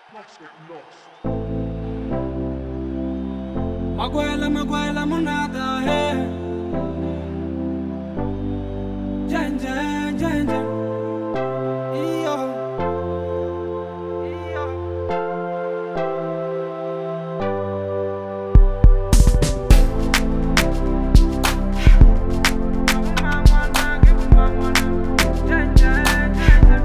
Maguela monada, hey. Jen, jen, jen, jen. Iyo. Iyo. Jen, jen, jen, jen.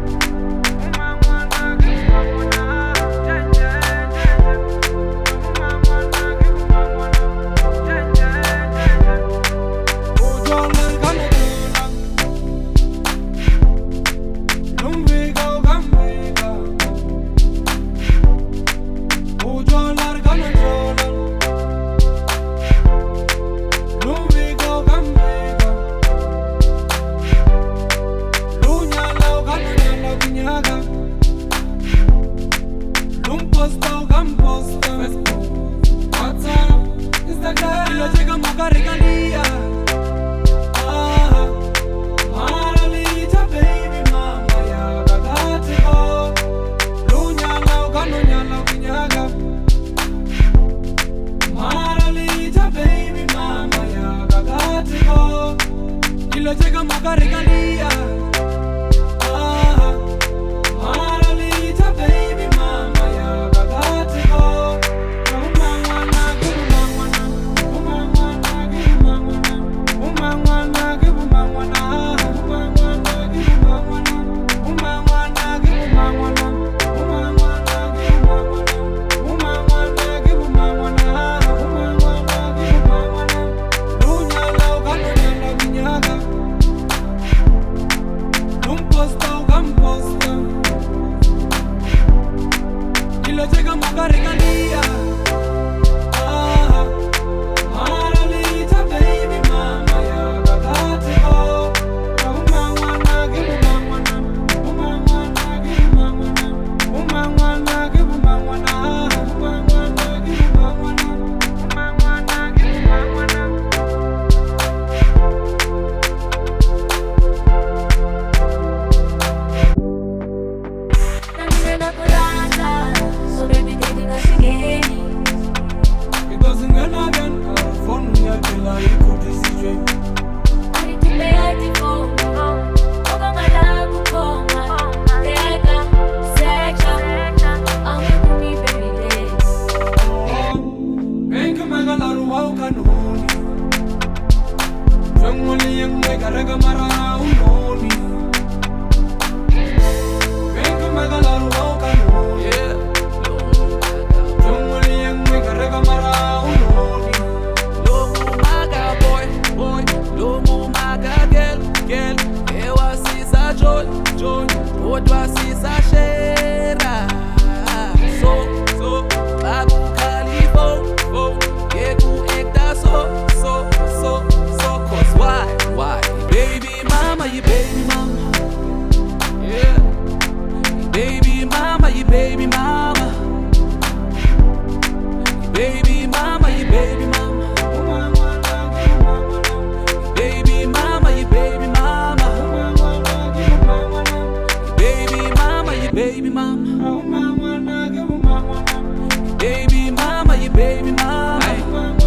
Llega moga regalia. Maralita baby mama ya gagatiko. Umangwana gumangwana. Umangwana gumangwana. Umangwana gumangwana. Umangwana gumangwana. Umangwana gumangwana. Umangwana gumangwana. Umangwana gumangwana. Umangwana gumangwana. Lunya lau gananya lau binyaga. Gamposta Ilo llega moga regalia. Maralita baby mama ya gagatiko. Umangwana gumangwana. Umangwana gumangwana. Umangwana gumangwana. Umangwana gumangwana. Umangwana gumangwana. Baby mama, baby mama, you baby mama, baby mama, you baby mama, baby mama, you baby mama, baby mama, you baby mama.